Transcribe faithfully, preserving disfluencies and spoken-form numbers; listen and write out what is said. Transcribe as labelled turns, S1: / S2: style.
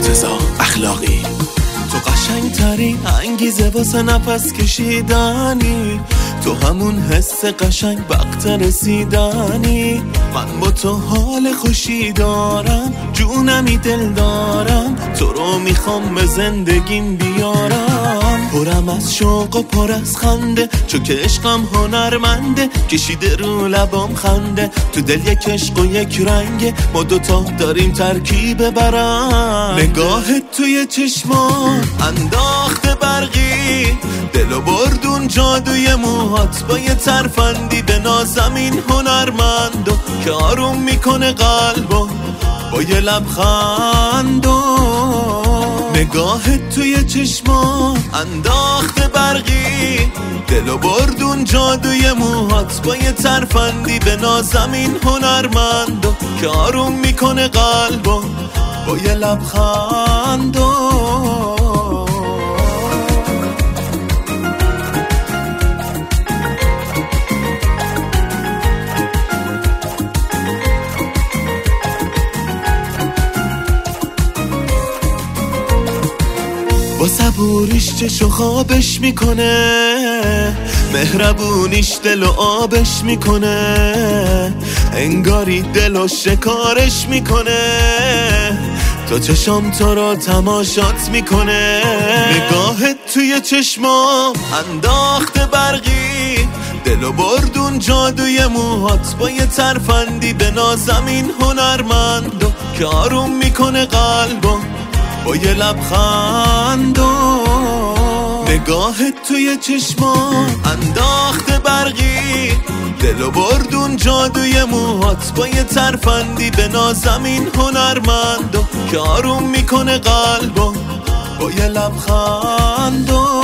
S1: مرتضی اخلاقی. تو قشنگ ترین انگیزه واسه نفس کشیدنی، تو همون حس قشنگ وقت رسیدنی. من با تو حال خوشی دارم، جونمی دل دارم، تو رو میخوام به زندگیم بیارم. پرم از شوق و پر از خنده، چون که عشقم هنرمنده، کشیده رو لبام خنده. تو دل یک عشق و یک رنگه، ما دوتا داریم ترکیب برم. نگاهت توی چشمان انداخته برقی، دلو بردون جادوی موهات با یه ترفندی. به نازمین هنرمندو که آروم میکنه قلبو با یه لبخندو. نگاهت توی چشمان انداخته برقی، دلو بردون جادوی موهات با یه ترفندی. به نازمین هنرمندو که آروم میکنه قلبو با یه لبخندو. با صبوریش چشو خوابش میکنه، مهربونیش دلو آبش میکنه، انگاری دلو شکارش میکنه. تو چشم تو رو تماشات میکنه، نگاهت توی چشمام انداخته برقی، دلو بردون جادوی موهات با یه ترفندی. به نازمین هنرمندو که آروم میکنه قلبو با یه لبخندو. نگاهت توی چشمان انداخته برقی، دلو بردون جادوی موهات با یه ترفندی. به نازمین هنرمندو که آروم میکنه قلبو با یه لبخندو.